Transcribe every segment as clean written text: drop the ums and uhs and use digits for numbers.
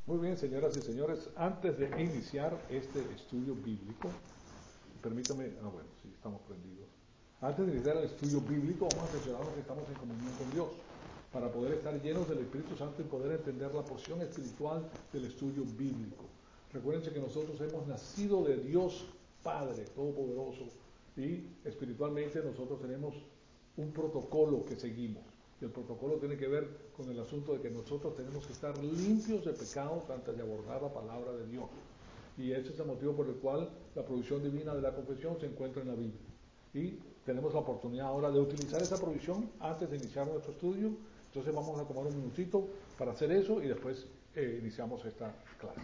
Muy bien, señoras y señores, antes de iniciar este estudio bíblico, permítame, bueno, sí, estamos prendidos. Antes de iniciar el estudio bíblico, vamos a asegurarnos que estamos en comunión con Dios, para poder estar llenos del Espíritu Santo y poder entender la porción espiritual del estudio bíblico. Recuérdense que nosotros hemos nacido de Dios Padre Todopoderoso y espiritualmente nosotros tenemos un protocolo que seguimos. Y el protocolo tiene que ver con el asunto de que nosotros tenemos que estar limpios de pecado antes de abordar la palabra de Dios. Y ese es el motivo por el cual la provisión divina de la confesión se encuentra en la Biblia. Y tenemos la oportunidad ahora de utilizar esa provisión antes de iniciar nuestro estudio. Entonces vamos a tomar un minutito para hacer eso y después iniciamos esta clase.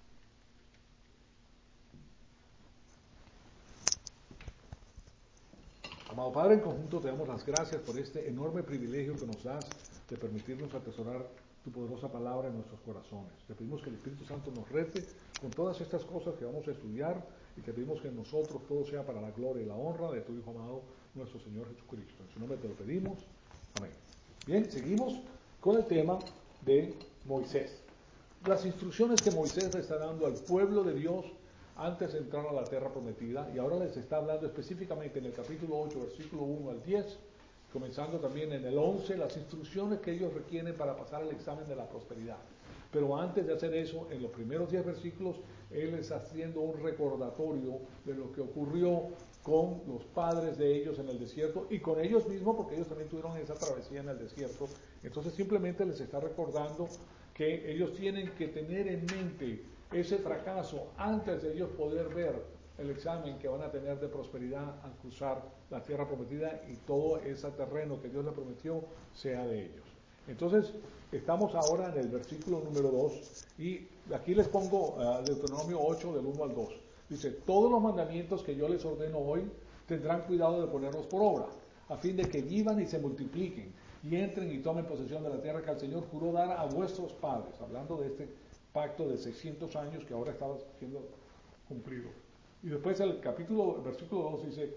Amado Padre, en conjunto te damos las gracias por este enorme privilegio que nos das de permitirnos atesorar tu poderosa palabra en nuestros corazones. Te pedimos que el Espíritu Santo nos rete con todas estas cosas que vamos a estudiar y te pedimos que en nosotros todo sea para la gloria y la honra de tu Hijo amado, nuestro Señor Jesucristo. En su nombre te lo pedimos. Amén. Bien, seguimos con el tema de Moisés. Las instrucciones que Moisés le está dando al pueblo de Dios antes de entrar a la tierra prometida, y ahora les está hablando específicamente en el capítulo 8, versículo 1 al 10, comenzando también en el 11, las instrucciones que ellos requieren para pasar el examen de la prosperidad. Pero antes de hacer eso, en los primeros 10 versículos, él está haciendo un recordatorio de lo que ocurrió con los padres de ellos en el desierto y con ellos mismos, porque ellos también tuvieron esa travesía en el desierto. Entonces simplemente les está recordando que ellos tienen que tener en mente ese fracaso antes de ellos poder ver el examen que van a tener de prosperidad al cruzar la tierra prometida y todo ese terreno que Dios les prometió sea de ellos. Entonces, estamos ahora en el versículo número 2 y aquí les pongo Deuteronomio 8 del 1 al 2. Dice, todos los mandamientos que yo les ordeno hoy tendrán cuidado de ponerlos por obra, a fin de que vivan y se multipliquen y entren y tomen posesión de la tierra que el Señor juró dar a vuestros padres, hablando de este pacto de 600 años que ahora estaba siendo cumplido. Y después el versículo 2 dice,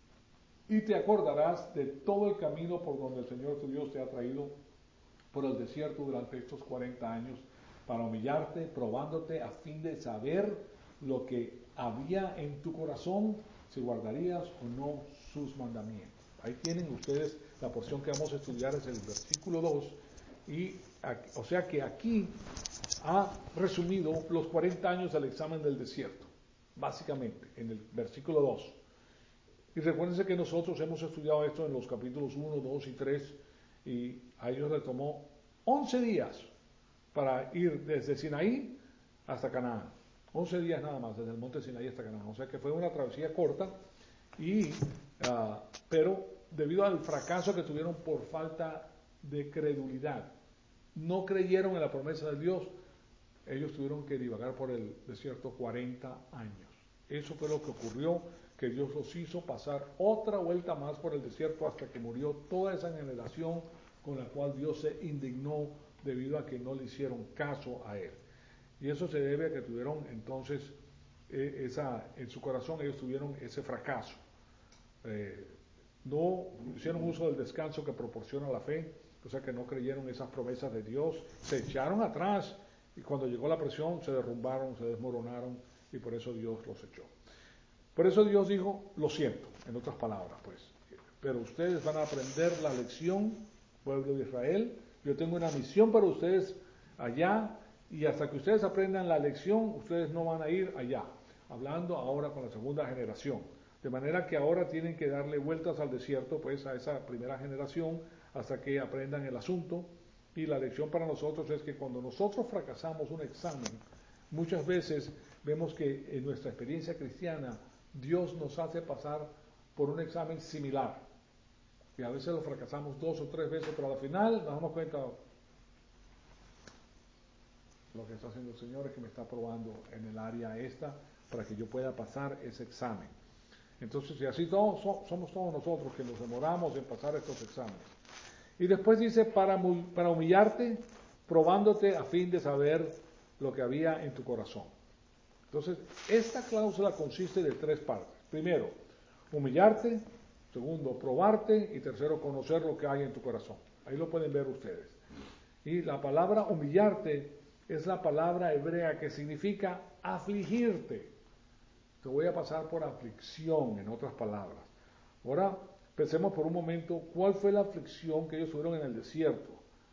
y te acordarás de todo el camino por donde el Señor tu Dios te ha traído por el desierto durante estos 40 años, para humillarte, probándote a fin de saber lo que había en tu corazón, si guardarías o no sus mandamientos. Ahí tienen ustedes la porción que vamos a estudiar, es el versículo 2, y o sea que aquí ha resumido los 40 años del examen del desierto, básicamente, en el versículo 2. Y recuérdense que nosotros hemos estudiado esto en los capítulos 1, 2 y 3, y a ellos les tomó 11 días para ir desde Sinaí hasta Canaán. 11 días nada más, desde el monte Sinaí hasta Canaán. O sea que fue una travesía corta, pero debido al fracaso que tuvieron por falta de credulidad, no creyeron en la promesa de Dios, ellos tuvieron que divagar por el desierto 40 años. Eso fue lo que ocurrió, que Dios los hizo pasar otra vuelta más por el desierto hasta que murió toda esa generación con la cual Dios se indignó debido a que no le hicieron caso a Él. Y eso se debe a que tuvieron entonces, en su corazón ellos tuvieron ese fracaso. No hicieron uso del descanso que proporciona la fe, o sea que no creyeron esas promesas de Dios, se echaron atrás y cuando llegó la presión se derrumbaron, se desmoronaron y por eso Dios los echó. Por eso Dios dijo, lo siento, en otras palabras, pues, pero ustedes van a aprender la lección, pueblo de Israel, yo tengo una misión para ustedes allá y hasta que ustedes aprendan la lección, ustedes no van a ir allá, hablando ahora con la segunda generación. De manera que ahora tienen que darle vueltas al desierto, pues a esa primera generación, hasta que aprendan el asunto. Y la lección para nosotros es que cuando nosotros fracasamos un examen, muchas veces vemos que en nuestra experiencia cristiana, Dios nos hace pasar por un examen similar. Y a veces lo fracasamos 2 o 3 veces, pero al final nos damos cuenta, lo que está haciendo el Señor es que me está probando en el área esta para que yo pueda pasar ese examen. Entonces, y así somos todos nosotros que nos demoramos en pasar estos exámenes. Y después dice, para humillarte, probándote a fin de saber lo que había en tu corazón. Entonces, esta cláusula consiste de 3 partes. Primero, humillarte. Segundo, probarte. Y tercero, conocer lo que hay en tu corazón. Ahí lo pueden ver ustedes. Y la palabra humillarte es la palabra hebrea que significa afligirte. Te voy a pasar por aflicción, en otras palabras. Ahora, pensemos por un momento, ¿cuál fue la aflicción que ellos tuvieron en el desierto?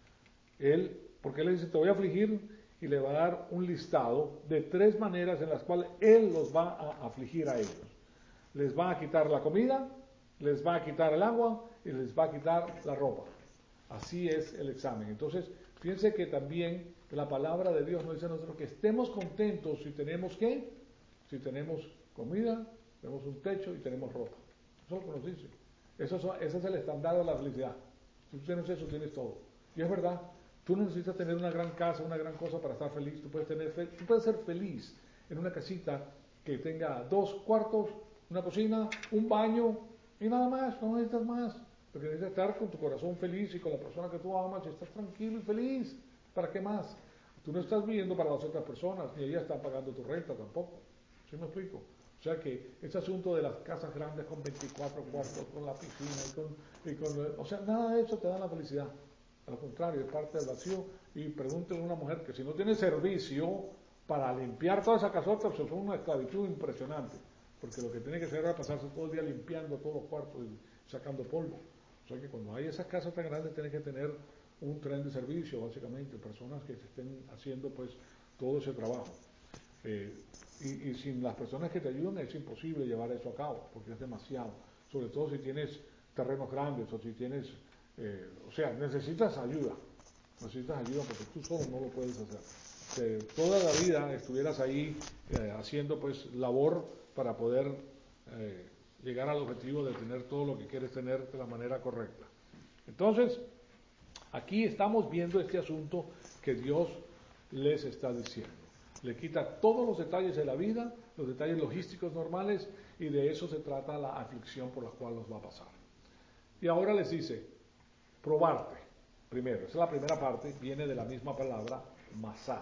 Porque él le dice, te voy a afligir, y le va a dar un listado de 3 maneras en las cuales él los va a afligir a ellos. Les va a quitar la comida, les va a quitar el agua y les va a quitar la ropa. Así es el examen. Entonces, fíjense que también la palabra de Dios nos dice a nosotros que estemos contentos si tenemos ¿qué? Si tenemos comida, tenemos un techo y tenemos ropa. Eso es lo que nos dice. Ese es el estándar de la felicidad. Si tú tienes eso, tienes todo. Y es verdad, tú no necesitas tener una gran casa, una gran cosa para estar feliz. Tú puedes ser feliz en una casita que tenga 2 cuartos, una cocina, un baño y nada más, no necesitas más. Porque necesitas estar con tu corazón feliz y con la persona que tú amas y estás tranquilo y feliz. ¿Para qué más? Tú no estás viviendo para las otras personas, ni ellas están pagando tu renta tampoco. ¿Sí me explico? O sea que ese asunto de las casas grandes con 24 cuartos, con la piscina o sea, nada de eso te da la felicidad. Al contrario, es parte del vacío. Y pregúntenle a una mujer que si no tiene servicio para limpiar toda esa casota, pues es una esclavitud impresionante. Porque lo que tiene que hacer es pasarse todo el día limpiando todos los cuartos y sacando polvo. O sea que cuando hay esas casas tan grandes, tiene que tener un tren de servicio, básicamente, personas que se estén haciendo pues todo ese trabajo. Y sin las personas que te ayudan es imposible llevar eso a cabo, porque es demasiado. Sobre todo si tienes terrenos grandes o si tienes, o sea, necesitas ayuda porque tú solo no lo puedes hacer. Toda la vida estuvieras ahí haciendo pues labor para poder llegar al objetivo de tener todo lo que quieres tener de la manera correcta. Entonces, aquí estamos viendo este asunto que Dios les está diciendo. Le quita todos los detalles de la vida, los detalles logísticos normales, y de eso se trata la aflicción por la cual nos va a pasar. Y ahora les dice, probarte. Primero, esa es la primera parte, viene de la misma palabra, masá,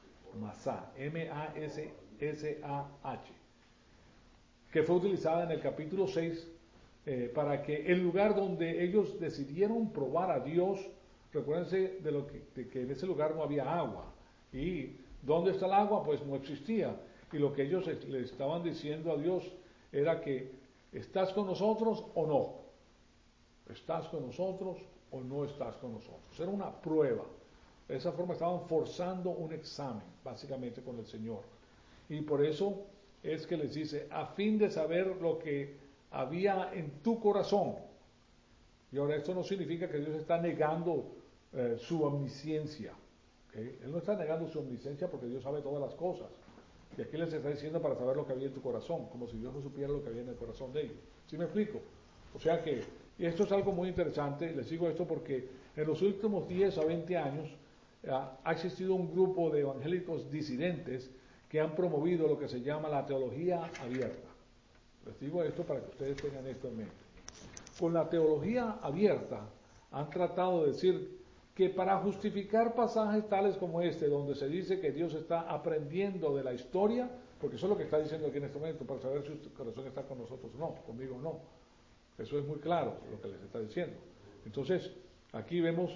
M-A-S-S-A-H, que fue utilizada en el capítulo 6 para que el lugar donde ellos decidieron probar a Dios, recuérdense de que en ese lugar no había agua, y ¿dónde está el agua? Pues no existía, y lo que ellos le estaban diciendo a Dios era que ¿estás con nosotros o no? ¿Estás con nosotros o no estás con nosotros? Era una prueba. De esa forma estaban forzando un examen, básicamente, con el Señor. Y por eso es que les dice, a fin de saber lo que había en tu corazón. Y ahora esto no significa que Dios está negando su omnisciencia. ¿Okay? Él no está negando su omnisciencia porque Dios sabe todas las cosas. Y aquí les está diciendo para saber lo que había en tu corazón, como si Dios no supiera lo que había en el corazón de ellos. ¿Sí me explico? O sea que, y esto es algo muy interesante, les digo esto porque en los últimos 10 a 20 años ha existido un grupo de evangélicos disidentes que han promovido lo que se llama la teología abierta. Les digo esto para que ustedes tengan esto en mente. Con la teología abierta han tratado de decir que para justificar pasajes tales como este, donde se dice que Dios está aprendiendo de la historia, porque eso es lo que está diciendo aquí en este momento, para saber si su corazón está con nosotros o no, conmigo o no. Eso es muy claro lo que les está diciendo. Entonces, aquí vemos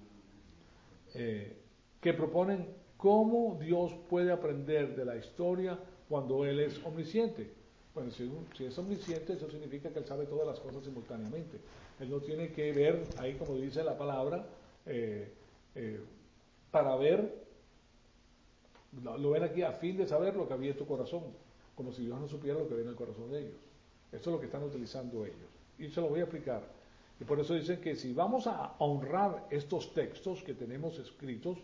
que proponen cómo Dios puede aprender de la historia cuando Él es omnisciente. Bueno, si es omnisciente, eso significa que Él sabe todas las cosas simultáneamente. Él no tiene que ver, ahí como dice la palabra, para ver, lo ven aquí a fin de saber lo que había en tu corazón, como si Dios no supiera lo que había en el corazón de ellos. Esto es lo que están utilizando ellos. Y se lo voy a explicar. Y por eso dicen que si vamos a honrar estos textos que tenemos escritos,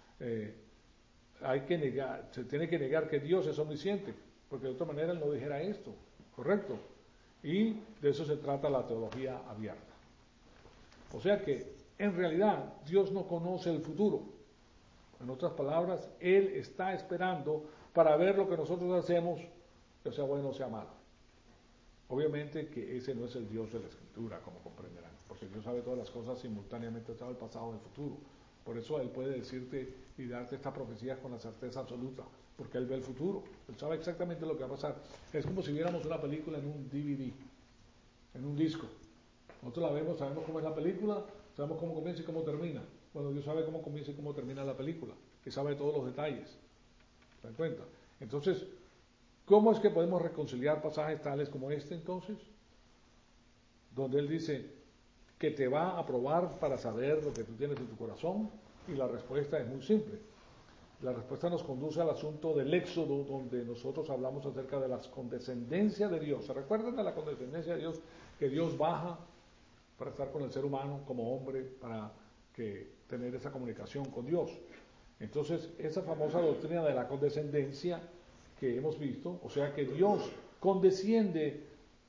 se tiene que negar que Dios es omnisciente, porque de otra manera Él no dijera esto, ¿correcto? Y de eso se trata la teología abierta. O sea que, en realidad, Dios no conoce el futuro. En otras palabras, Él está esperando para ver lo que nosotros hacemos, que sea bueno o sea malo. Obviamente que ese no es el Dios de la Escritura, como comprenderán, porque Dios sabe todas las cosas simultáneamente, sabe el pasado y el futuro. Por eso Él puede decirte y darte esta profecía con la certeza absoluta, porque Él ve el futuro, Él sabe exactamente lo que va a pasar. Es como si viéramos una película en un DVD, en un disco. Nosotros la vemos, sabemos cómo es la película, sabemos cómo comienza y cómo termina. Bueno, Dios sabe cómo comienza y cómo termina la película. que sabe todos los detalles. ¿Se dan cuenta? Entonces, ¿cómo es que podemos reconciliar pasajes tales como este entonces? Donde Él dice que te va a probar para saber lo que tú tienes en tu corazón, y la respuesta es muy simple. La respuesta nos conduce al asunto del Éxodo, donde nosotros hablamos acerca de la condescendencia de Dios. ¿Se recuerdan de la condescendencia de Dios? Que Dios baja para estar con el ser humano como hombre, para tener esa comunicación con Dios. Entonces, esa famosa doctrina de la condescendencia que hemos visto, o sea que Dios condesciende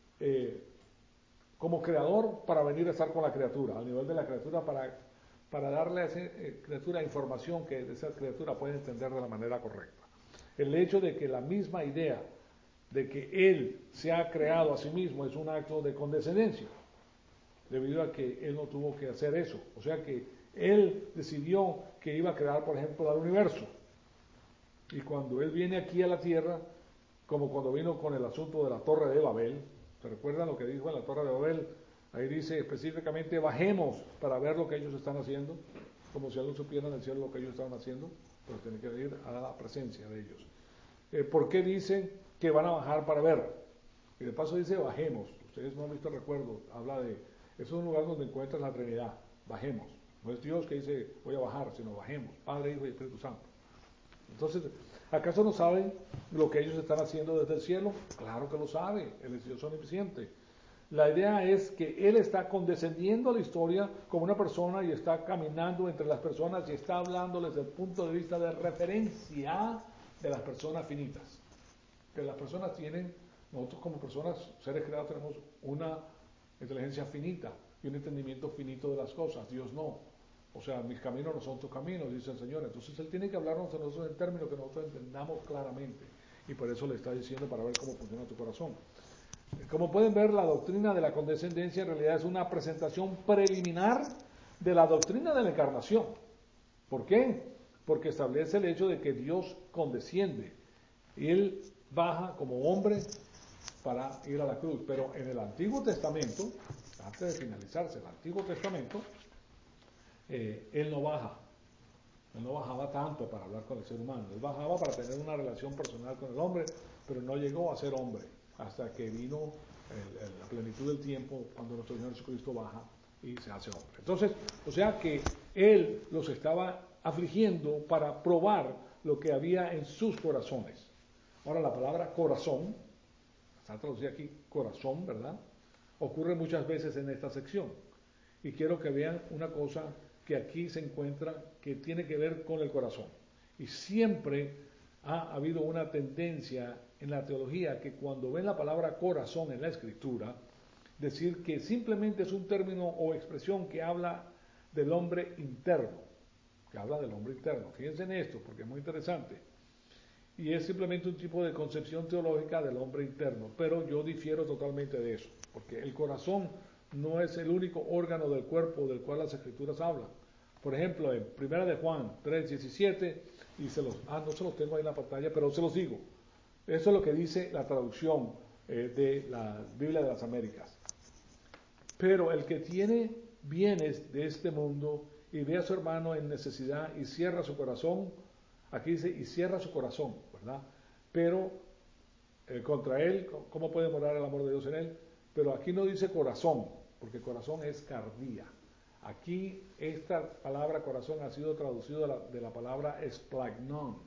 como creador para venir a estar con la criatura, al nivel de la criatura, para darle a esa criatura información que esa criatura puede entender de la manera correcta. El hecho de que la misma idea de que Él se ha creado a sí mismo es un acto de condescendencia, debido a que Él no tuvo que hacer eso. O sea que Él decidió que iba a crear, por ejemplo, el universo. Y cuando Él viene aquí a la tierra, como cuando vino con el asunto de la Torre de Babel, ¿se recuerdan lo que dijo en la Torre de Babel? Ahí dice específicamente, bajemos para ver lo que ellos están haciendo, como si ellos supieran en el cielo lo que ellos estaban haciendo, pero tienen que ir a la presencia de ellos. ¿Por qué dicen que van a bajar para ver? Y de paso dice bajemos. Ustedes no han visto el recuerdo, habla de, es un lugar donde encuentran la Trinidad, bajemos. No es Dios que dice voy a bajar, sino bajemos, Padre, Hijo y Espíritu Santo. Entonces, ¿acaso no saben lo que ellos están haciendo desde el cielo? Claro que lo sabe, Él es Dios omnisciente. La idea es que Él está condescendiendo a la historia como una persona y está caminando entre las personas y está hablando desde el punto de vista de referencia de las personas finitas. Que las personas tienen, nosotros como personas, seres creados, tenemos una inteligencia finita y un entendimiento finito de las cosas. Dios no. O sea, mis caminos no son tus caminos, dice el Señor. Entonces Él tiene que hablarnos a nosotros en términos que nosotros entendamos claramente. Y por eso le está diciendo para ver cómo funciona tu corazón. Como pueden ver, la doctrina de la condescendencia en realidad es una presentación preliminar de la doctrina de la encarnación. ¿Por qué? Porque establece el hecho de que Dios condesciende. Y Él baja como hombre para ir a la cruz. Pero en el Antiguo Testamento, antes de finalizarse el Antiguo Testamento, Él no baja. Él no bajaba tanto para hablar con el ser humano. Él bajaba para tener una relación personal con el hombre, pero no llegó a ser hombre hasta que vino la plenitud del tiempo, cuando nuestro Señor Jesucristo baja y se hace hombre. Entonces, o sea que Él los estaba afligiendo para probar lo que había en sus corazones. Ahora, la palabra corazón, está traducida aquí corazón, ¿verdad? Ocurre muchas veces en esta sección. Y quiero que vean una cosa que aquí se encuentra que tiene que ver con el corazón. Y siempre ha habido una tendencia en la teología que cuando ven la palabra corazón en la escritura, decir que simplemente es un término o expresión que habla del hombre interno, que habla del hombre interno. Fíjense en esto, porque es muy interesante. Y es simplemente un tipo de concepción teológica del hombre interno, pero yo difiero totalmente de eso, porque el corazón no es el único órgano del cuerpo del cual las escrituras hablan. Por ejemplo, en 1 de Juan 3:17, y no se los tengo ahí en la pantalla, pero se los digo. Eso es lo que dice la traducción de la Biblia de las Américas. Pero el que tiene bienes de este mundo y ve a su hermano en necesidad y cierra su corazón, aquí dice, y cierra su corazón, ¿verdad? Pero contra él, ¿cómo puede morar el amor de Dios en él? Pero aquí no dice corazón, porque corazón es cardía. Aquí esta palabra corazón ha sido traducido de la palabra esplagnon,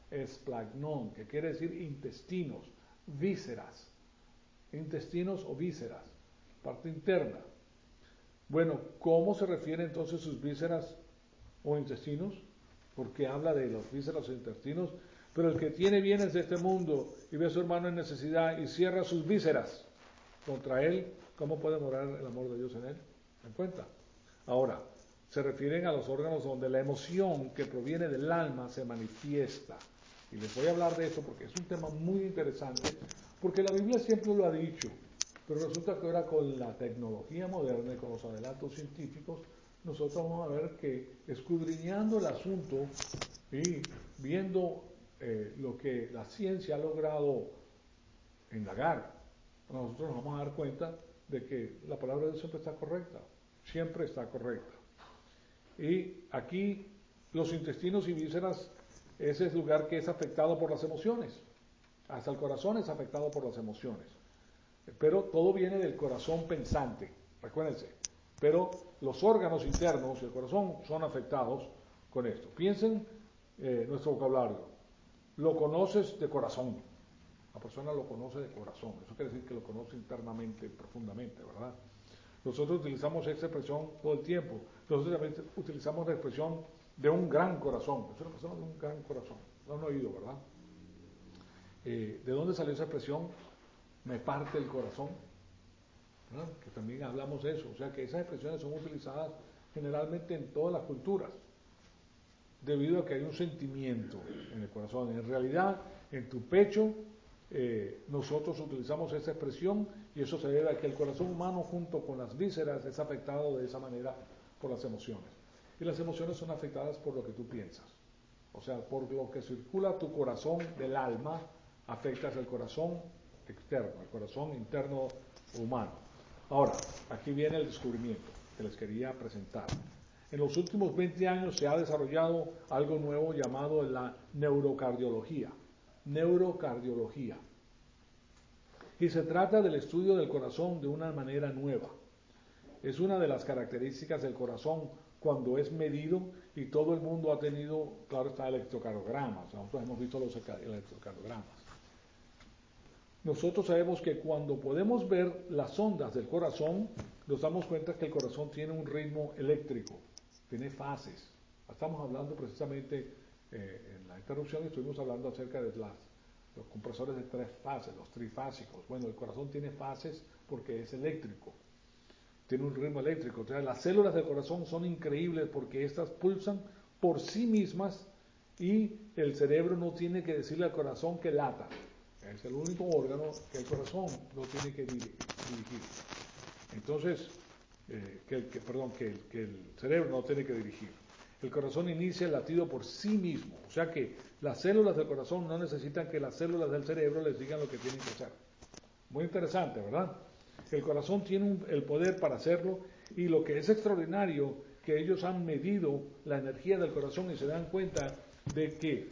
que quiere decir intestinos, vísceras, intestinos o vísceras, parte interna. Bueno, ¿cómo se refiere entonces sus vísceras o intestinos? Porque habla de los vísceras o intestinos, pero el que tiene bienes de este mundo y ve a su hermano en necesidad y cierra sus vísceras contra él, ¿cómo puede morar el amor de Dios en él? ¿Se dan cuenta? Ahora, se refieren a los órganos donde la emoción que proviene del alma se manifiesta. Y les voy a hablar de esto porque es un tema muy interesante, porque la Biblia siempre lo ha dicho, pero resulta que ahora con la tecnología moderna y con los adelantos científicos, nosotros vamos a ver que escudriñando el asunto y viendo lo que la ciencia ha logrado indagar, nosotros nos vamos a dar cuenta de que la palabra de Dios siempre está correcta. Y aquí los intestinos y vísceras ese es el lugar que es afectado por las emociones. Hasta el corazón es afectado por las emociones. Pero todo viene del corazón pensante, recuérdense. Pero los órganos internos y el corazón son afectados con esto. Piensen nuestro vocabulario. Lo conoces de corazón. La persona lo conoce de corazón. Eso quiere decir que lo conoce internamente, profundamente, ¿verdad? Nosotros utilizamos esta expresión todo el tiempo. Nosotros también utilizamos la expresión de un gran corazón. Es una persona de un gran corazón. Lo han oído, ¿verdad? ¿De dónde salió esa expresión? Me parte el corazón. ¿Verdad? Que también hablamos de eso. O sea que esas expresiones son utilizadas generalmente en todas las culturas, debido a que hay un sentimiento en el corazón. En realidad, en tu pecho, nosotros utilizamos esa expresión y eso se debe a que el corazón humano junto con las vísceras es afectado de esa manera por las emociones. Y las emociones son afectadas por lo que tú piensas. O sea, por lo que circula tu corazón del alma, afectas el corazón externo, el corazón interno humano. Ahora, aquí viene el descubrimiento que les quería presentar. En los últimos 20 años se ha desarrollado algo nuevo llamado la neurocardiología. Neurocardiología. Y se trata del estudio del corazón de una manera nueva. Es una de las características del corazón cuando es medido y todo el mundo ha tenido, claro está, electrocardiogramas. Nosotros hemos visto los electrocardiogramas. Nosotros sabemos que cuando podemos ver las ondas del corazón, nos damos cuenta que el corazón tiene un ritmo eléctrico, tiene fases. Estamos hablando precisamente en la interrupción, estuvimos hablando acerca de los compresores de 3 fases, los trifásicos. Bueno, el corazón tiene fases porque es eléctrico, tiene un ritmo eléctrico. O sea, las células del corazón son increíbles porque estas pulsan por sí mismas y el cerebro no tiene que decirle al corazón que lata. Es el único órgano que el corazón no tiene que dirigir. Entonces, que el cerebro no tiene que dirigir. El corazón inicia el latido por sí mismo. O sea que las células del corazón no necesitan que las células del cerebro les digan lo que tienen que hacer. Muy interesante, ¿verdad? El corazón tiene el poder para hacerlo y lo que es extraordinario, que ellos han medido la energía del corazón y se dan cuenta de que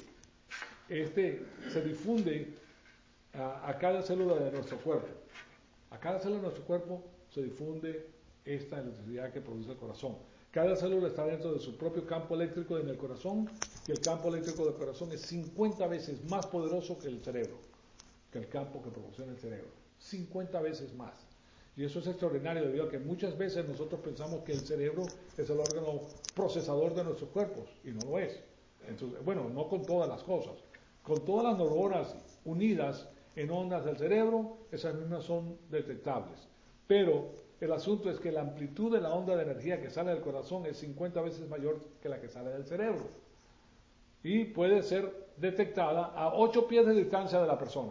se difunde a cada célula de nuestro cuerpo. A cada célula de nuestro cuerpo se difunde esta electricidad que produce el corazón. Cada célula está dentro de su propio campo eléctrico en el corazón y el campo eléctrico del corazón es 50 veces más poderoso que el cerebro, que el campo que proporciona el cerebro. 50 veces más. Y eso es extraordinario debido a que muchas veces nosotros pensamos que el cerebro es el órgano procesador de nuestros cuerpos y no lo es. Entonces, bueno, no con todas las cosas. Con todas las neuronas unidas en ondas del cerebro, esas mismas son detectables. Pero el asunto es que la amplitud de la onda de energía que sale del corazón es 50 veces mayor que la que sale del cerebro. Y puede ser detectada a 8 pies de distancia de la persona.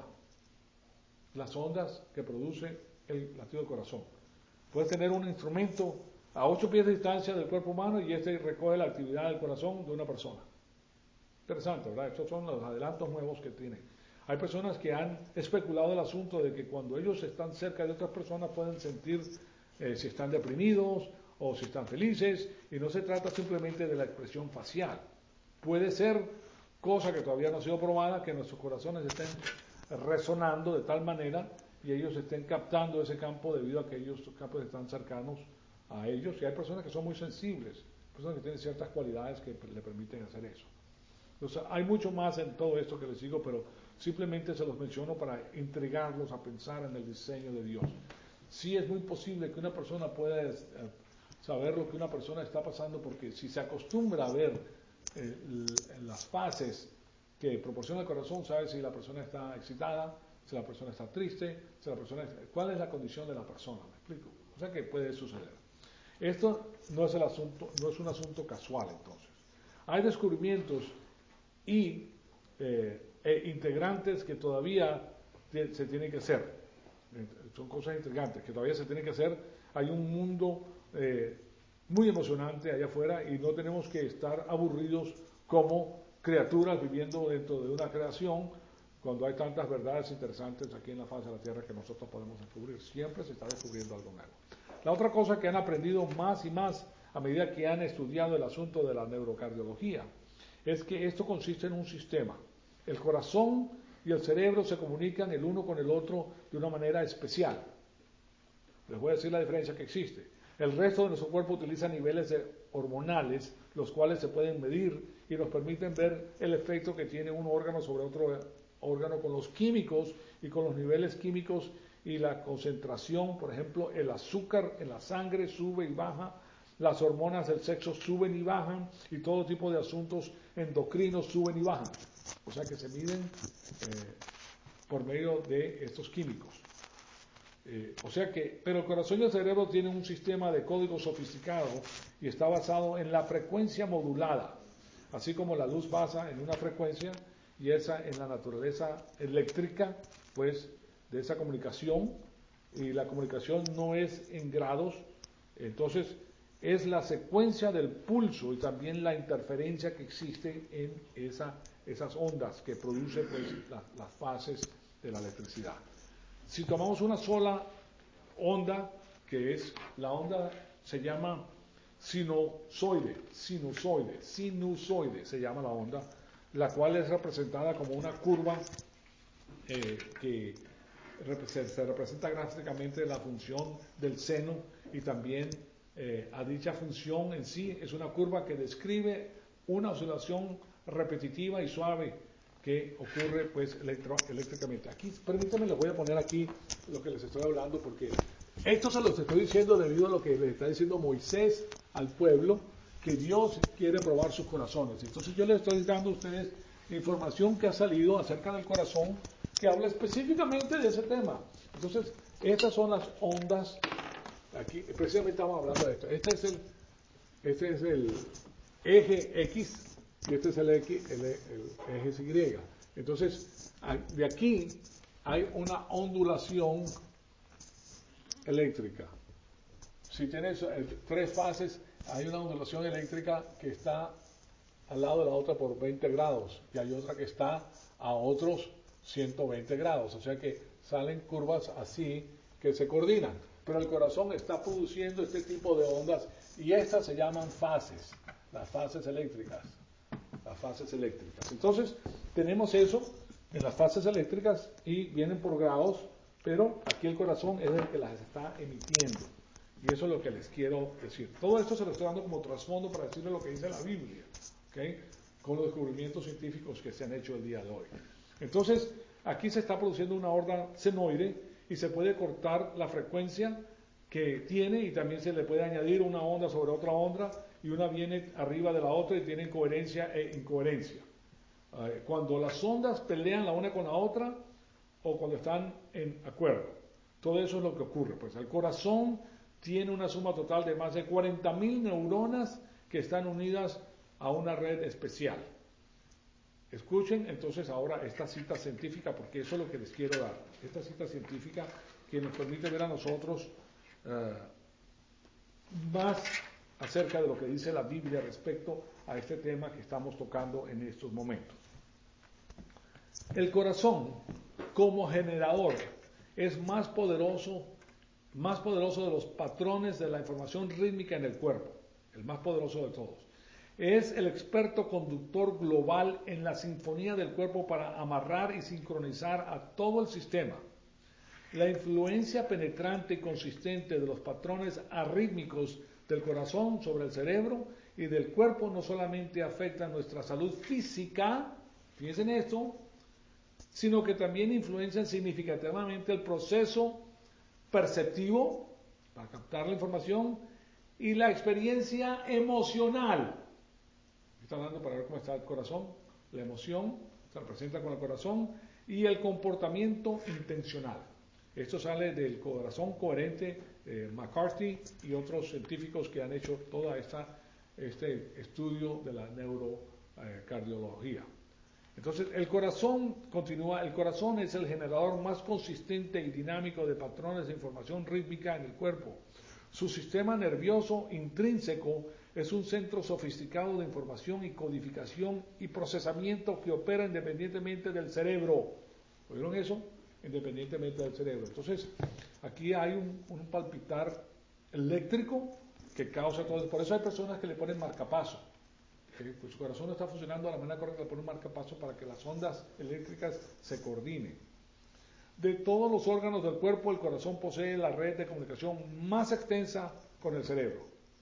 Las ondas que produce el latido del corazón. Puedes tener un instrumento a 8 pies de distancia del cuerpo humano y este recoge la actividad del corazón de una persona. Interesante, ¿verdad? Estos son los adelantos nuevos que tiene. Hay personas que han especulado el asunto de que cuando ellos están cerca de otras personas pueden sentir si están deprimidos o si están felices, y no se trata simplemente de la expresión facial. Puede ser, cosa que todavía no ha sido probada, que nuestros corazones estén resonando de tal manera y ellos estén captando ese campo debido a que ellos, los campos están cercanos a ellos, y hay personas que son muy sensibles, personas que tienen ciertas cualidades que le permiten hacer eso. Entonces, hay mucho más en todo esto que les digo, pero simplemente se los menciono para intrigarlos a pensar en el diseño de Dios. Sí es muy posible que una persona pueda saber lo que una persona está pasando, porque si se acostumbra a ver las fases que proporciona el corazón, sabe si la persona está excitada, si la persona está triste, si la persona cuál es la condición de la persona, ¿me explico? O sea que puede suceder. Esto no es el asunto, no es un asunto casual entonces. Hay descubrimientos y integrantes que todavía se tienen que hacer. Son cosas intrigantes que todavía se tienen que hacer. Hay un mundo muy emocionante allá afuera y no tenemos que estar aburridos como criaturas viviendo dentro de una creación cuando hay tantas verdades interesantes aquí en la faz de la Tierra que nosotros podemos descubrir. Siempre se está descubriendo algo nuevo. La otra cosa que han aprendido más y más a medida que han estudiado el asunto de la neurocardiología es que esto consiste en un sistema. El corazón y el cerebro se comunican el uno con el otro de una manera especial. Les voy a decir la diferencia que existe. El resto de nuestro cuerpo utiliza niveles hormonales, los cuales se pueden medir y nos permiten ver el efecto que tiene un órgano sobre otro órgano con los químicos y con los niveles químicos y la concentración. Por ejemplo, el azúcar en la sangre sube y baja, las hormonas del sexo suben y bajan y todo tipo de asuntos endocrinos suben y bajan. O sea que se miden por medio de estos químicos. Pero el corazón y el cerebro tienen un sistema de código sofisticado y está basado en la frecuencia modulada, así como la luz basa en una frecuencia y esa en la naturaleza eléctrica, pues, de esa comunicación, y la comunicación no es en grados, entonces es la secuencia del pulso y también la interferencia que existe en esas ondas que producen pues, las fases de la electricidad. Si tomamos una sola onda, que es la onda, se llama sinusoide, se llama la onda, la cual es representada como una curva que se representa gráficamente la función del seno y también a dicha función en sí es una curva que describe una oscilación repetitiva y suave que ocurre pues eléctricamente. Aquí, permítanme, les voy a poner aquí lo que les estoy hablando porque esto se los estoy diciendo debido a lo que le está diciendo Moisés al pueblo, que Dios quiere probar sus corazones. Entonces yo les estoy dando a ustedes información que ha salido acerca del corazón que habla específicamente de ese tema. Entonces, estas son las ondas. Aquí precisamente estamos hablando de esto. Este es el eje X y este es el eje Y. Entonces, de aquí hay una ondulación eléctrica. Si tienes tres fases, hay una ondulación eléctrica que está al lado de la otra por 20 grados y hay otra que está a otros 120 grados. O sea que salen curvas así que se coordinan. Pero el corazón está produciendo este tipo de ondas y estas se llaman fases, las fases eléctricas. Las fases eléctricas. Entonces, tenemos eso en las fases eléctricas y vienen por grados, pero aquí el corazón es el que las está emitiendo. Y eso es lo que les quiero decir. Todo esto se lo estoy dando como trasfondo para decirles lo que dice la Biblia, ¿okay? Con los descubrimientos científicos que se han hecho el día de hoy. Entonces, aquí se está produciendo una onda senoide y se puede cortar la frecuencia que tiene y también se le puede añadir una onda sobre otra onda y una viene arriba de la otra y tienen coherencia e incoherencia. Cuando las ondas pelean la una con la otra o cuando están en acuerdo. Todo eso es lo que ocurre. Pues el corazón tiene una suma total de más de 40.000 neuronas que están unidas a una red especial. Escuchen entonces ahora esta cita científica porque eso es lo que les quiero dar. Esta cita científica que nos permite ver a nosotros más acerca de lo que dice la Biblia respecto a este tema que estamos tocando en estos momentos. El corazón, como generador, es más poderoso de los patrones de la información rítmica en el cuerpo, el más poderoso de todos. Es el experto conductor global en la sinfonía del cuerpo para amarrar y sincronizar a todo el sistema. La influencia penetrante y consistente de los patrones arrítmicos del corazón sobre el cerebro y del cuerpo no solamente afecta nuestra salud física, fíjense en esto, sino que también influencian significativamente el proceso perceptivo, para captar la información, y la experiencia emocional. Está hablando para ver cómo está el corazón, la emoción se representa con el corazón y el comportamiento intencional. Esto sale del corazón coherente McCarthy y otros científicos que han hecho todo este estudio de la neurocardiología. Entonces, el corazón es el generador más consistente y dinámico de patrones de información rítmica en el cuerpo. Su sistema nervioso intrínseco es un centro sofisticado de información y codificación y procesamiento que opera independientemente del cerebro. ¿Oyeron eso? Independientemente del cerebro. Entonces, aquí hay un palpitar eléctrico que causa todo eso. Por eso hay personas que le ponen marcapaso. Pues su corazón no está funcionando de la manera correcta, por un marcapaso para que las ondas eléctricas se coordinen. De todos los órganos del cuerpo, el corazón posee la red de comunicación más extensa con el cerebro.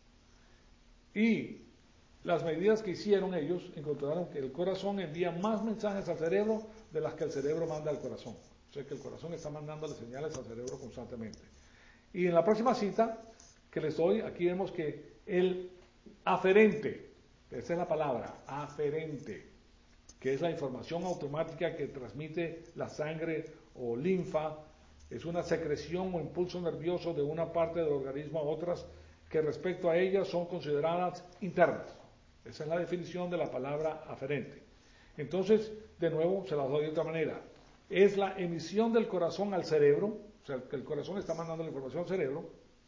Y las medidas que hicieron ellos encontraron que el corazón envía más mensajes al cerebro de las que el cerebro manda al corazón. O sea que el corazón está mandándole señales al cerebro constantemente. Y en la próxima cita que les doy, aquí vemos que el aferente, esa es la palabra, aferente, que es la información automática que transmite la sangre o linfa, es una secreción o impulso nervioso de una parte del organismo a otras que respecto a ellas son consideradas internas. Esa es la definición de la palabra aferente. Entonces, de nuevo, se las doy de otra manera. Es la emisión del corazón al cerebro, o sea, que el corazón está mandando la información al cerebro.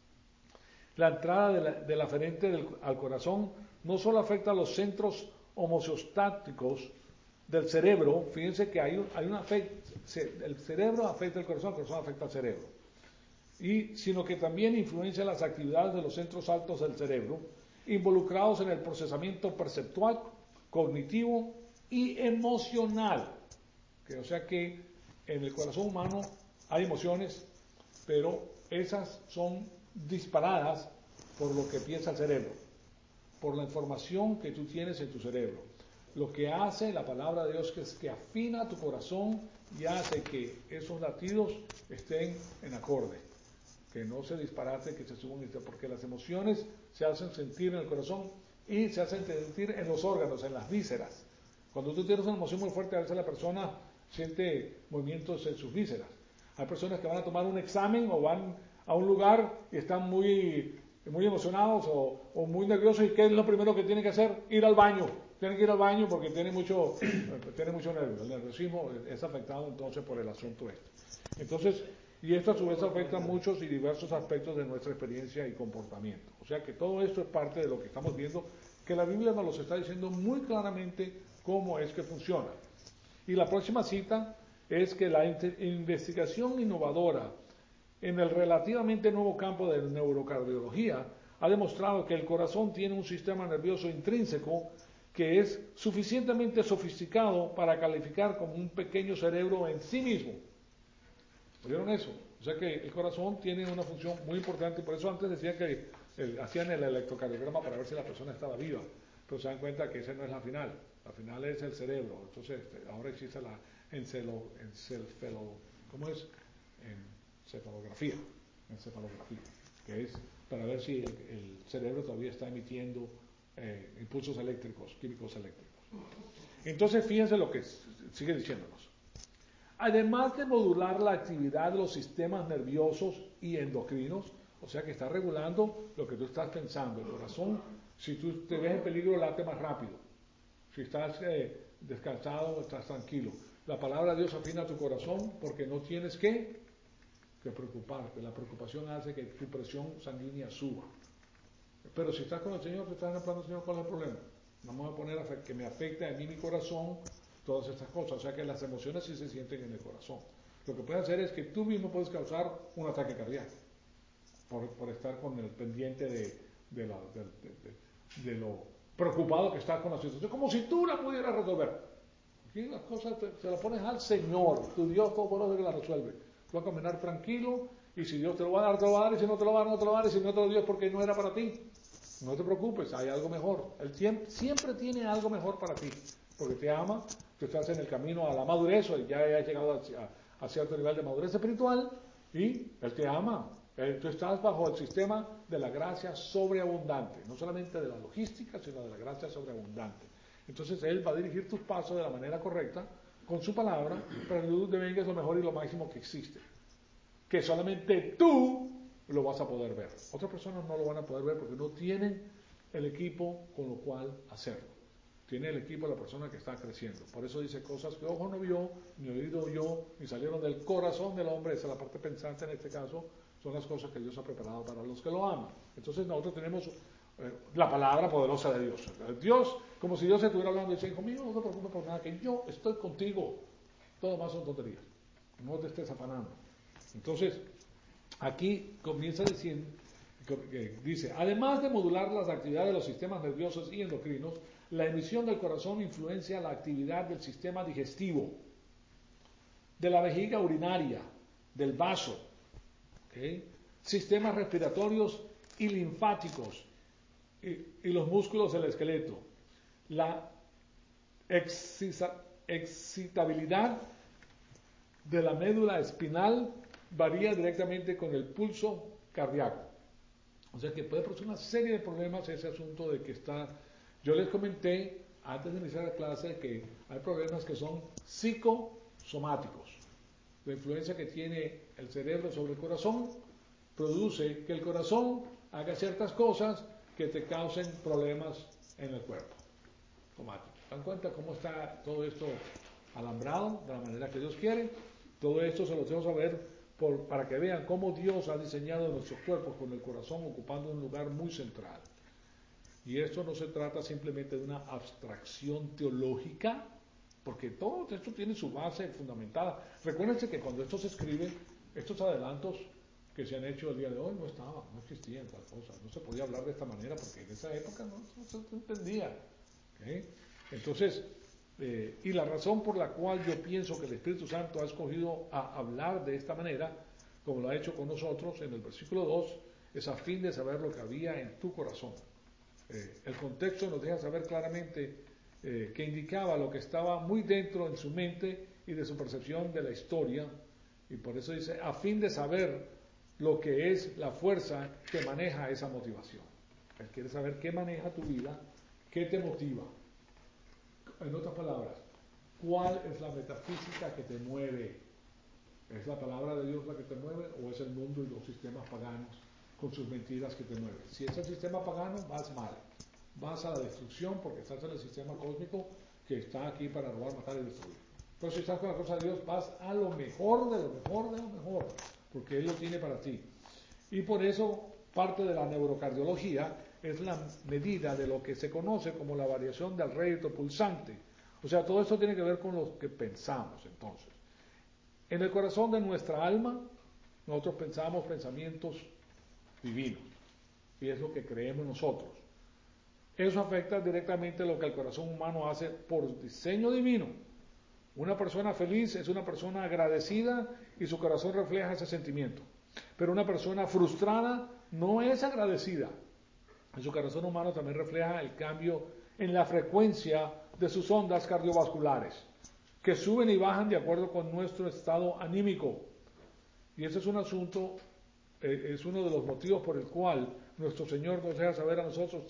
La entrada del aferente al corazón no solo afecta a los centros homeostáticos del cerebro, fíjense que hay un afecto, el cerebro afecta al corazón afecta al cerebro, sino que también influencia las actividades de los centros altos del cerebro, involucrados en el procesamiento perceptual, cognitivo y emocional. O sea que en el corazón humano hay emociones, pero esas son disparadas por lo que piensa el cerebro, por la información que tú tienes en tu cerebro. Lo que hace la palabra de Dios es que afina tu corazón y hace que esos latidos estén en acorde, que no se disparate, que se suban, porque las emociones se hacen sentir en el corazón y se hacen sentir en los órganos, en las vísceras. Cuando tú tienes una emoción muy fuerte, a veces la persona siente movimientos en sus vísceras. Hay personas que van a tomar un examen o van a un lugar y están muy emocionados o muy nerviosos, y ¿qué es lo primero que tienen que hacer? Ir al baño. Tienen que ir al baño porque tienen mucho nervio. El nerviosismo es afectado entonces por el asunto este. Entonces, y esto a su vez afecta muchos y diversos aspectos de nuestra experiencia y comportamiento. O sea que todo esto es parte de lo que estamos viendo, que la Biblia nos los está diciendo muy claramente cómo es que funciona. Y la próxima cita es que la investigación innovadora en el relativamente nuevo campo de neurocardiología ha demostrado que el corazón tiene un sistema nervioso intrínseco que es suficientemente sofisticado para calificar como un pequeño cerebro en sí mismo. ¿Oyeron eso? O sea que el corazón tiene una función muy importante, por eso antes decían que hacían el electrocardiograma para ver si la persona estaba viva, pero se dan cuenta que esa no es la final es el cerebro. Entonces ahora existe la encefalografía, que es para ver si el cerebro todavía está emitiendo impulsos eléctricos, químicos eléctricos. Entonces fíjense lo que sigue diciéndonos. Además de modular la actividad de los sistemas nerviosos y endocrinos, o sea que está regulando lo que tú estás pensando. El corazón, si tú te ves en peligro, late más rápido. Si estás descansado, estás tranquilo. La palabra de Dios afina tu corazón porque no tienes que preocuparte. La preocupación hace que tu presión sanguínea suba. Pero si estás con el Señor, te estás en el plan del Señor, ¿cuál es el problema? Vamos a poner que me afecte a mí mi corazón, todas estas cosas. O sea que las emociones sí se sienten en el corazón. Lo que puede hacer es que tú mismo puedes causar un ataque cardíaco por estar con el pendiente de lo preocupado que estás con la situación, como si tú la pudieras resolver. Aquí las cosas se las pones al Señor, tu Dios todopoderoso que las resuelve. Tú vas a caminar tranquilo, y si Dios te lo va a dar, te lo va a dar, y si no te lo va a dar, no te lo va a dar, y si no te lo dio es porque no era para ti. No te preocupes, hay algo mejor. Él siempre tiene algo mejor para ti, porque te ama, tú estás en el camino a la madurez, o ya has llegado a cierto nivel de madurez espiritual, y Él te ama. Tú estás bajo el sistema de la gracia sobreabundante, no solamente de la logística, sino de la gracia sobreabundante. Entonces Él va a dirigir tus pasos de la manera correcta, con su palabra, para que tú devengas lo mejor y lo máximo que existe. Que solamente tú lo vas a poder ver. Otras personas no lo van a poder ver porque no tienen el equipo con lo cual hacerlo. Tiene el equipo la persona que está creciendo. Por eso dice cosas que ojo no vio, ni oído oyó, ni salieron del corazón del hombre. Esa es la parte pensante en este caso. Son las cosas que Dios ha preparado para los que lo aman. Entonces nosotros tenemos la palabra poderosa de Dios. Dios, como si Dios estuviera hablando y dice, hijo mío, no te preocupes por nada, que yo estoy contigo. Todo más son tonterías. No te estés afanando. Entonces, aquí comienza diciendo, dice, además de modular las actividades de los sistemas nerviosos y endocrinos, La emisión del corazón influencia la actividad del sistema digestivo, de la vejiga urinaria, del vaso, ¿okay? Sistemas respiratorios y linfáticos y los músculos del esqueleto. La excitabilidad de la médula espinal varía directamente con el pulso cardíaco. O sea que puede producir una serie de problemas ese asunto de que está... Yo les comenté antes de iniciar la clase que hay problemas que son psicosomáticos. La influencia que tiene el cerebro sobre el corazón produce que el corazón haga ciertas cosas que te causen problemas en el cuerpo. Somático. ¿Dan cuenta cómo está todo esto alambrado de la manera que Dios quiere? Todo esto se lo dejo saber para que vean cómo Dios ha diseñado nuestros cuerpos con el corazón ocupando un lugar muy central. Y esto no se trata simplemente de una abstracción teológica, porque todo esto tiene su base fundamentada. Recuérdense que cuando esto se escribe, estos adelantos que se han hecho el día de hoy no existían tal cosa, no se podía hablar de esta manera porque en esa época no se entendía. ¿Okay? Entonces, y la razón por la cual yo pienso que el Espíritu Santo ha escogido a hablar de esta manera, como lo ha hecho con nosotros en el versículo 2, es a fin de saber lo que había en tu corazón. El contexto nos deja saber claramente que indicaba lo que estaba muy dentro en su mente y de su percepción de la historia, y por eso dice, a fin de saber lo que es la fuerza que maneja esa motivación. Él quiere saber qué maneja tu vida, qué te motiva. En otras palabras, ¿cuál es la metafísica que te mueve? ¿Es la palabra de Dios la que te mueve o es el mundo y los sistemas paganos con sus mentiras que te mueven? Si es el sistema pagano, vas mal. Vas a la destrucción porque estás en el sistema cósmico que está aquí para robar, matar y destruir. Pero si estás con la cosa de Dios, vas a lo mejor de lo mejor de lo mejor, porque Él lo tiene para ti. Y por eso parte de la neurocardiología es la medida de lo que se conoce como la variación del rédito pulsante. O sea, todo esto tiene que ver con lo que pensamos entonces. En el corazón de nuestra alma, nosotros pensamos pensamientos divinos. Y es lo que creemos nosotros. Eso afecta directamente lo que el corazón humano hace por diseño divino. Una persona feliz es una persona agradecida y su corazón refleja ese sentimiento. Pero una persona frustrada no es agradecida. En su corazón humano también refleja el cambio en la frecuencia de sus ondas cardiovasculares, que suben y bajan de acuerdo con nuestro estado anímico. Y ese es un asunto, es uno de los motivos por el cual nuestro Señor nos deja saber a nosotros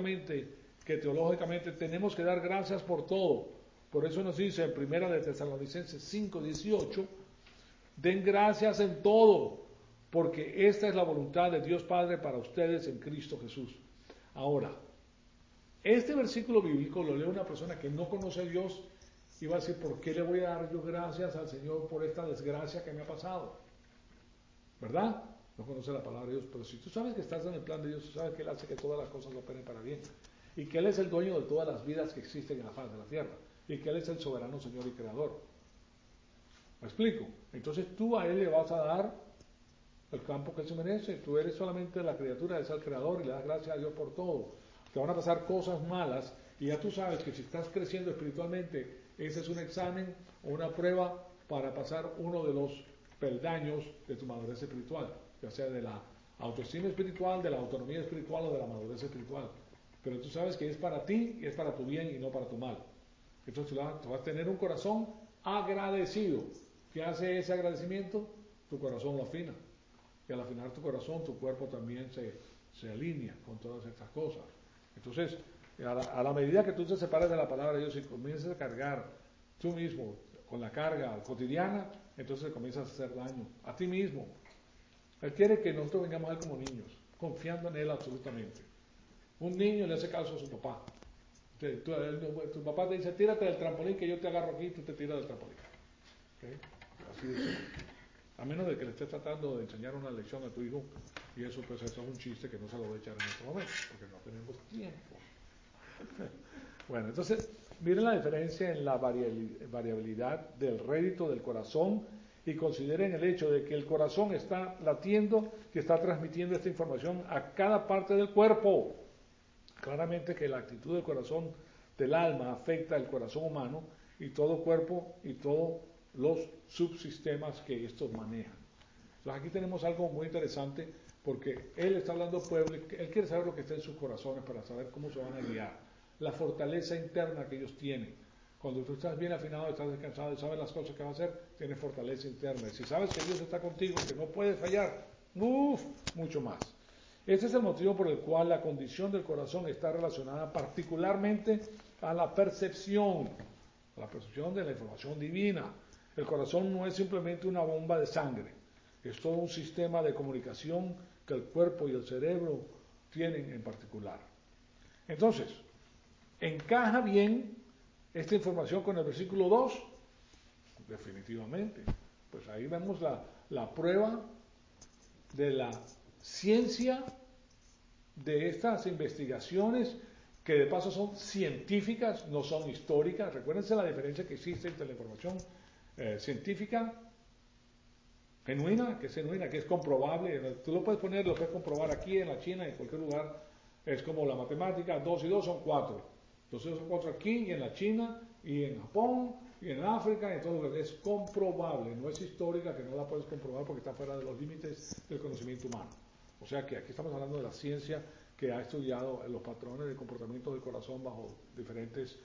que teológicamente tenemos que dar gracias por todo. Por eso nos dice en 1 de Tesalonicenses 5:18, den gracias en todo, porque esta es la voluntad de Dios Padre para ustedes en Cristo Jesús. Ahora, este versículo bíblico lo lee una persona que no conoce a Dios y va a decir, ¿por qué le voy a dar yo gracias al Señor por esta desgracia que me ha pasado? ¿Verdad? No conoce la palabra de Dios, pero si tú sabes que estás en el plan de Dios, tú sabes que Él hace que todas las cosas operen para bien y que Él es el dueño de todas las vidas que existen en la faz de la tierra y que Él es el soberano Señor y Creador. ¿Me explico? Entonces tú a Él le vas a dar el campo que Él se merece. Tú eres solamente la criatura, es el Creador y le das gracias a Dios por todo. Te van a pasar cosas malas y ya tú sabes que si estás creciendo espiritualmente, ese es un examen o una prueba para pasar uno de los peldaños de tu madurez espiritual, ya sea de la autoestima espiritual, de la autonomía espiritual o de la madurez espiritual. Pero tú sabes que es para ti y es para tu bien y no para tu mal. Entonces tú vas a tener un corazón agradecido. ¿Qué hace ese agradecimiento? Tu corazón lo afina. Y al afinar tu corazón, tu cuerpo también se alinea con todas estas cosas. Entonces, a la medida que tú te separes de la palabra de Dios y comiences a cargar tú mismo con la carga cotidiana, entonces comienzas a hacer daño a ti mismo. Él quiere que nosotros vengamos a Él como niños, confiando en Él absolutamente. Un niño le hace caso a su papá. Tu papá te dice, tírate del trampolín que yo te agarro aquí y tú te tiras del trampolín. ¿Okay? Así de simple. A menos de que le estés tratando de enseñar una lección a tu hijo, y eso pues eso es un chiste que no se lo voy a echar en este momento, porque no tenemos tiempo. Bueno, entonces, miren la diferencia en la variabilidad del rédito del corazón y consideren el hecho de que el corazón está latiendo, que está transmitiendo esta información a cada parte del cuerpo. Claramente que la actitud del corazón del alma afecta el corazón humano y todo cuerpo y todos los subsistemas que estos manejan. Entonces aquí tenemos algo muy interesante porque él está hablando al pueblo, él quiere saber lo que está en sus corazones para saber cómo se van a guiar, la fortaleza interna que ellos tienen. Cuando tú estás bien afinado, estás descansado y sabes las cosas que vas a hacer, tienes fortaleza interna. Y si sabes que Dios está contigo, que no puedes fallar, mucho más. Este es el motivo por el cual la condición del corazón está relacionada particularmente a la percepción de la información divina. El corazón no es simplemente una bomba de sangre, es todo un sistema de comunicación que el cuerpo y el cerebro tienen en particular. Entonces, ¿encaja bien esta información con el versículo 2? Definitivamente. Pues ahí vemos la prueba de la ciencia de estas investigaciones que de paso son científicas, no son históricas. Recuérdense la diferencia que existe entre la información científica genuina, que es comprobable. Tú lo puedes poner, lo puedes comprobar aquí en la China, en cualquier lugar. Es como la matemática, 2 y 2 son 4. 2 y 2 son 4 aquí y en la China y en Japón y en África y en todo lugar. Es comprobable, no es histórica, que no la puedes comprobar porque está fuera de los límites del conocimiento humano. O sea que aquí estamos hablando de la ciencia que ha estudiado los patrones de comportamiento del corazón bajo diferentes,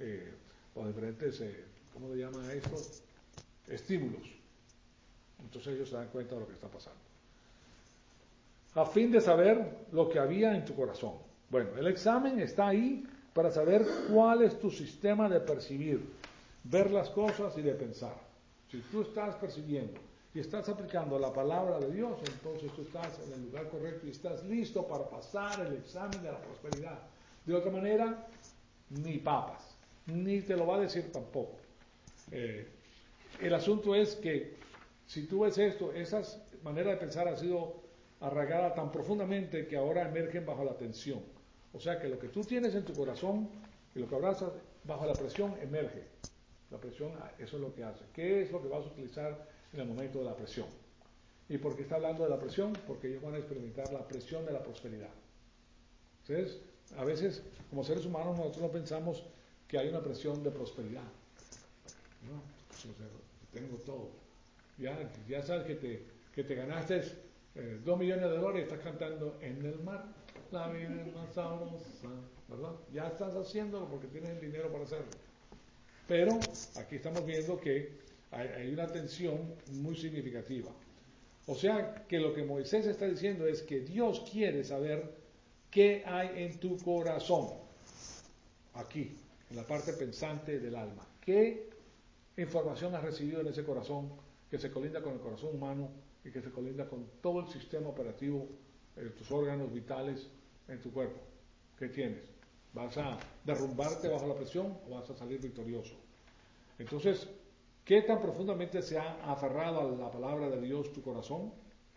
¿cómo le llaman a esto? Estímulos. Entonces ellos se dan cuenta de lo que está pasando. A fin de saber lo que había en tu corazón. Bueno, el examen está ahí para saber cuál es tu sistema de percibir, ver las cosas y de pensar. Si tú estás percibiendo y estás aplicando la palabra de Dios, entonces tú estás en el lugar correcto y estás listo para pasar el examen de la prosperidad. De otra manera, ni papas, ni te lo va a decir tampoco. El asunto es que si tú ves esto, esa manera de pensar ha sido arraigada tan profundamente que ahora emergen bajo la tensión. O sea que lo que tú tienes en tu corazón y lo que abrazas bajo la presión emerge. La presión, eso es lo que hace. ¿Qué es lo que vas a utilizar en el momento de la presión? ¿Y por qué está hablando de la presión? Porque ellos van a experimentar la presión de la prosperidad. Entonces, a veces, como seres humanos, nosotros no pensamos que hay una presión de prosperidad. No, tengo todo. Ya sabes que te ganaste 2 millones de dólares y estás cantando en el mar, la vida es más sabrosa, ¿verdad? Ya estás haciéndolo porque tienes el dinero para hacerlo. Pero aquí estamos viendo que hay una tensión muy significativa. O sea que lo que Moisés está diciendo es que Dios quiere saber qué hay en tu corazón, aquí, en la parte pensante del alma. ¿Qué información has recibido en ese corazón que se colinda con el corazón humano y que se colinda con todo el sistema operativo de tus órganos vitales en tu cuerpo? ¿Qué tienes? ¿Vas a derrumbarte bajo la presión o vas a salir victorioso? Entonces, ¿qué tan profundamente se ha aferrado a la palabra de Dios tu corazón?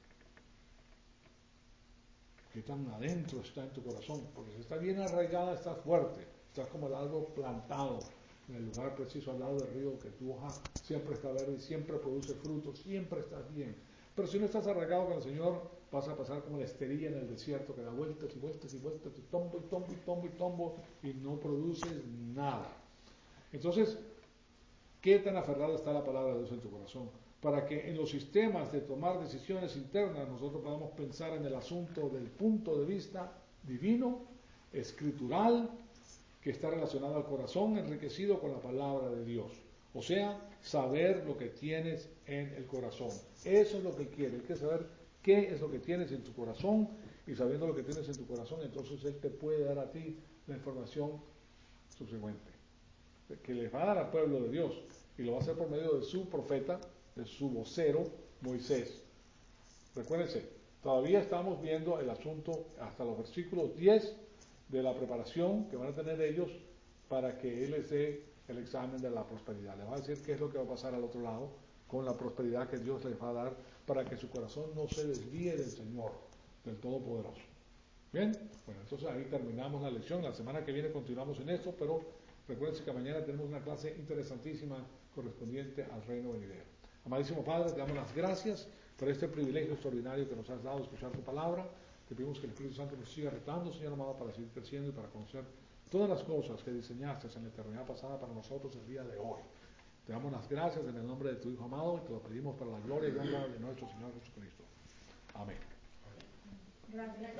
¿Qué tan adentro está en tu corazón? Porque si está bien arraigada, estás fuerte, estás como el árbol plantado en el lugar preciso al lado del río, que tu hoja siempre está verde, siempre produce frutos, siempre estás bien. Pero si no estás arraigado con el Señor, vas a pasar como la esterilla en el desierto, que da vueltas y vueltas y vueltas, y tombo, y no produces nada. Entonces, ¿qué tan aferrada está la palabra de Dios en tu corazón? Para que en los sistemas de tomar decisiones internas nosotros podamos pensar en el asunto del punto de vista divino, escritural, que está relacionado al corazón enriquecido con la palabra de Dios. O sea, saber lo que tienes en el corazón. Eso es lo que quiere. Hay que saber qué es lo que tienes en tu corazón, y sabiendo lo que tienes en tu corazón, entonces Él te puede dar a ti la información subsecuente, que le va a dar al pueblo de Dios, y lo va a hacer por medio de su profeta, de su vocero, Moisés. Recuérdense, todavía estamos viendo el asunto hasta los versículos 10 de la preparación que van a tener ellos para que Él les dé el examen de la prosperidad. Les va a decir qué es lo que va a pasar al otro lado con la prosperidad que Dios les va a dar para que su corazón no se desvíe del Señor, del Todopoderoso. Bien, bueno, entonces ahí terminamos la lección. La semana que viene continuamos en esto, pero recuerden que mañana tenemos una clase interesantísima correspondiente al reino venidero. Amadísimo Padre, te damos las gracias por este privilegio extraordinario que nos has dado de escuchar tu palabra. Te pedimos que el Espíritu Santo nos siga retando, Señor amado, para seguir creciendo y para conocer todas las cosas que diseñaste en la eternidad pasada para nosotros el día de hoy. Te damos las gracias en el nombre de tu Hijo amado y te lo pedimos para la gloria y honra de nuestro Señor Jesucristo. Amén. Gracias.